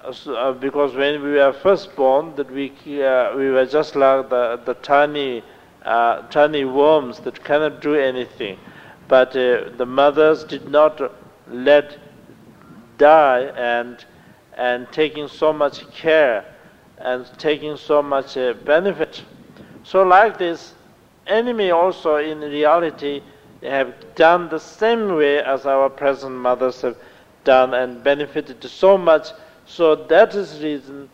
because when we were first born, that we were just like the tiny worms that cannot do anything, but the mothers did not let die, and taking so much care and taking so much benefit. So like this, enemy also in reality have done the same way as our present mothers have done and benefited so much. So that is reason.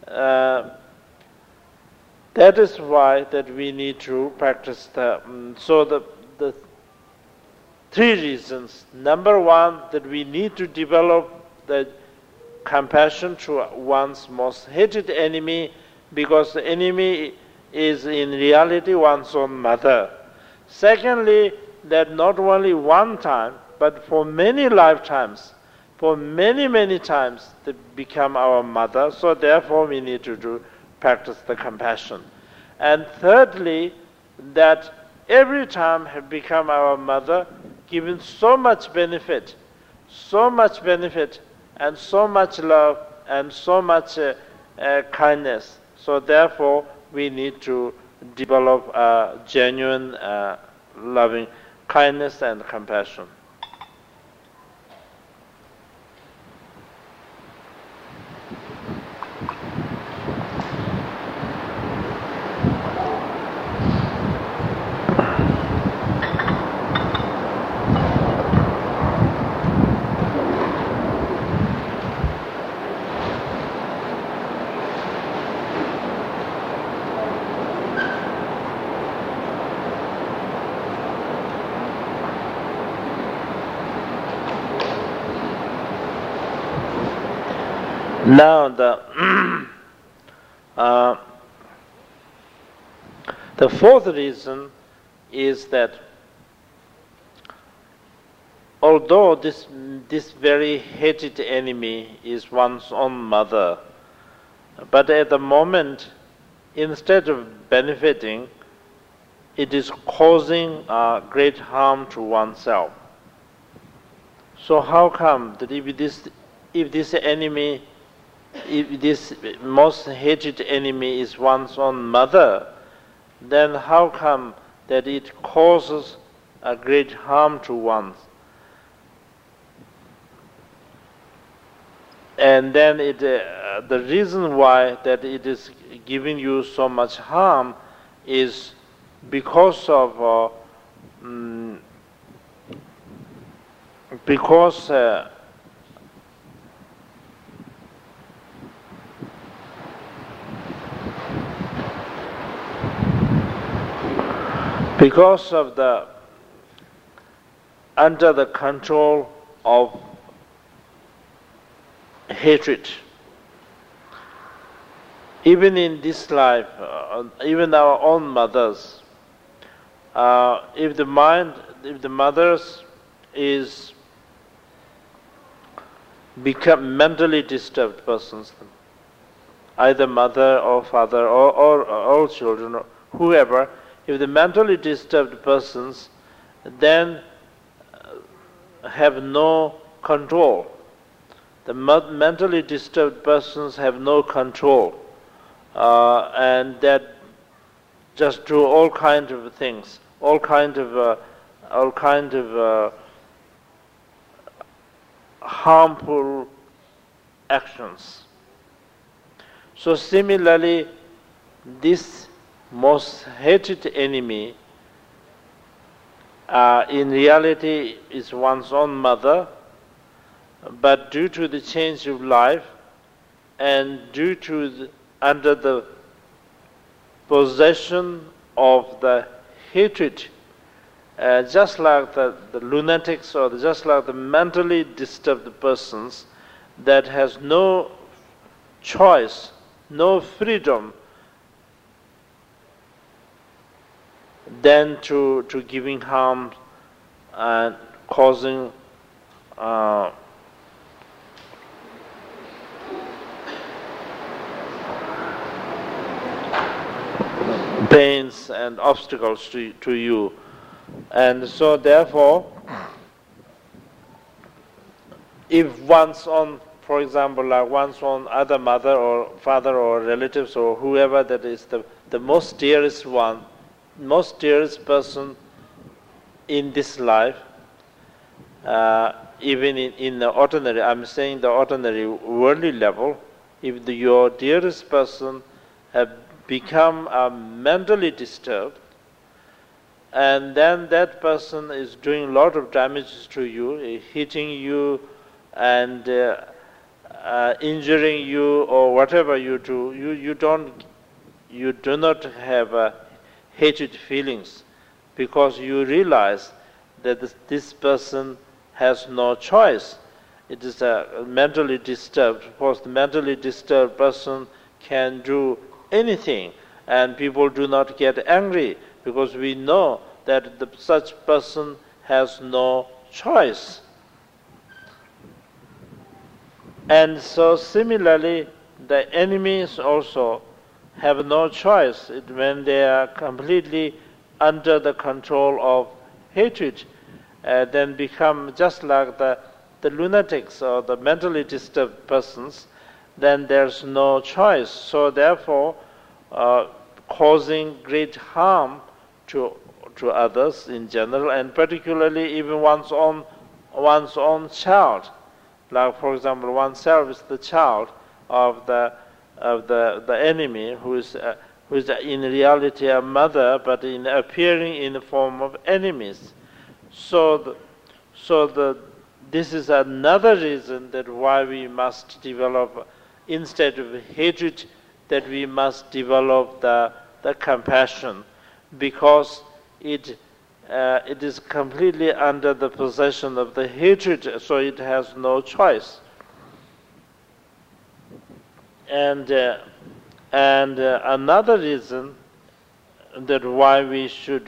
That is why that we need to practice the. So the three reasons. Number one, that we need to develop the compassion to one's most hated enemy, because the enemy is in reality one's own mother. Secondly, that not only one time, but for many lifetimes, for many times, they become our mother. So therefore, we need to practice the compassion. And thirdly, that every time have become our mother, given so much benefit, and so much love, and so much kindness. So therefore, we need to develop a genuine loving kindness and compassion. Now the fourth reason is that although this very hated enemy is one's own mother, but at the moment, instead of benefiting, it is causing great harm to oneself. So how come that if this enemy, if this most hated enemy is one's own mother, then how come that it causes a great harm to one? And then the reason why that it is giving you so much harm is because of the under the control of hatred. Even in this life, even our own mothers, if the mothers is become mentally disturbed persons, either mother or father or all children, or whoever, if the mentally disturbed persons then have no control, the mentally disturbed persons have no control, and that just do all kinds of things, all kind of harmful actions. So similarly, this most hated enemy in reality is one's own mother, but due to the change of life and due to under the possession of the hatred, just like the lunatics or just like the mentally disturbed persons that has no choice, no freedom than to giving harm and causing pains and obstacles to you. And so therefore, if one's own for example, like one's own other mother or father or relatives or whoever that is the most dearest one, most dearest person in this life, even in the ordinary, I'm saying the ordinary worldly level, if your dearest person have become mentally disturbed, and then that person is doing a lot of damage to you, hitting you and injuring you or whatever you do, you do not have hatred feelings, because you realize that this person has no choice. It is a mentally disturbed. Of course, the mentally disturbed person can do anything, and people do not get angry, because we know that such person has no choice. And so similarly, the enemies also have no choice when they are completely under the control of hatred, then become just like the lunatics or the mentally disturbed persons, then there's no choice. So therefore, causing great harm to others in general, and particularly even one's own child. Like, for example, oneself is the child of the enemy, who is in reality a mother, but in appearing in the form of enemies. This is another reason that why we must develop, instead of hatred, that we must develop the compassion, because it is completely under the possession of the hatred, so it has no choice. And another reason that why we should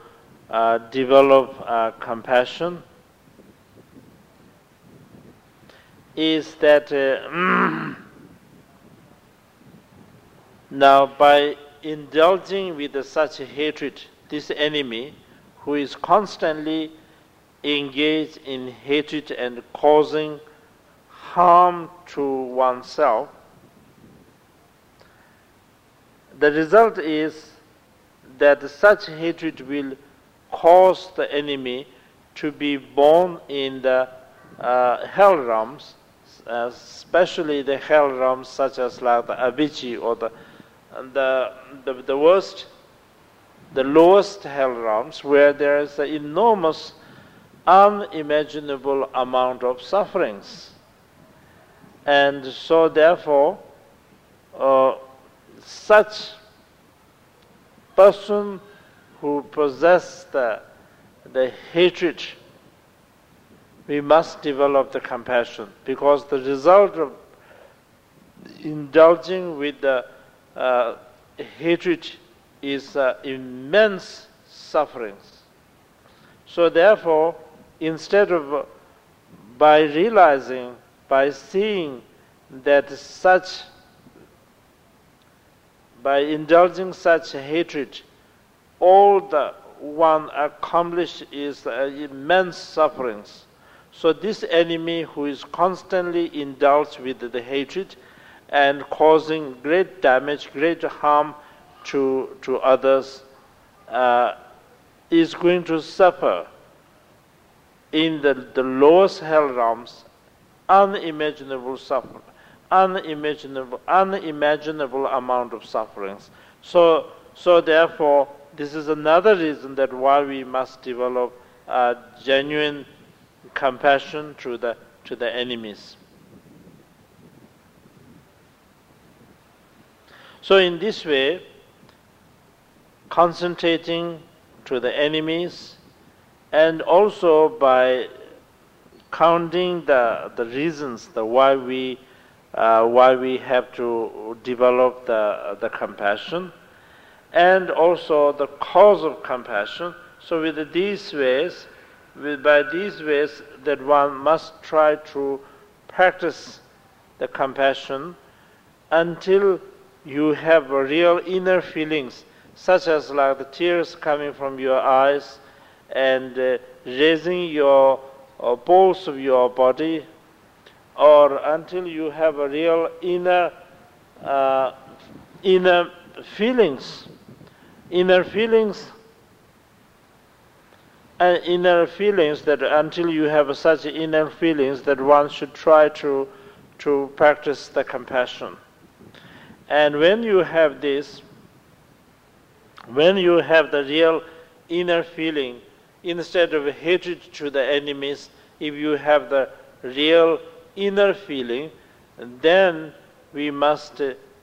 develop compassion is that now by indulging with such hatred, this enemy who is constantly engaged in hatred and causing harm to oneself, the result is that such hatred will cause the enemy to be born in the hell realms, especially the hell realms such as like the Avicii, or the worst, the lowest hell realms, where there is an enormous, unimaginable amount of sufferings. And so therefore, such person who possess the hatred, we must develop the compassion, because the result of indulging with the hatred is immense sufferings. So therefore, instead of by seeing that by indulging such hatred, all the one accomplished is immense sufferings. So this enemy who is constantly indulged with the hatred and causing great damage, great harm to others, is going to suffer in the lowest hell realms unimaginable suffering, unimaginable amount of sufferings. So therefore, this is another reason that why we must develop genuine compassion to the enemies. So in this way, concentrating to the enemies, and also by counting the reasons why we have to develop the compassion, and also the cause of compassion. So with these ways, by these ways, that one must try to practice the compassion until you have real inner feelings, such as like the tears coming from your eyes, and raising your balls of your body, or until you have a real inner feelings, that until you have such inner feelings that one should try to practice the compassion. And when you have this, when you have the real inner feeling, instead of hatred to the enemies, if you have the real inner feeling, then we must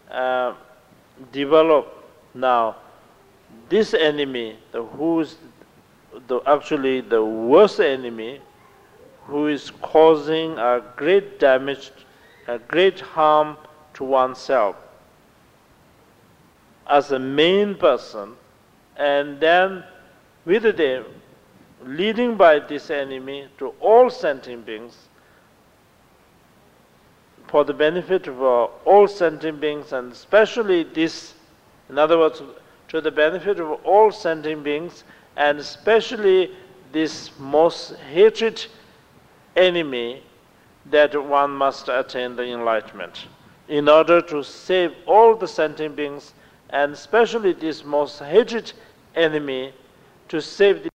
develop now this enemy, who's actually the worst enemy, who is causing a great damage, a great harm to oneself, as a main person, and then with them, leading by this enemy to all sentient beings, for the benefit of all sentient beings, and especially this, in other words, to the benefit of all sentient beings, and especially this most hated enemy, that one must attain the enlightenment in order to save all the sentient beings, and especially this most hated enemy, to save the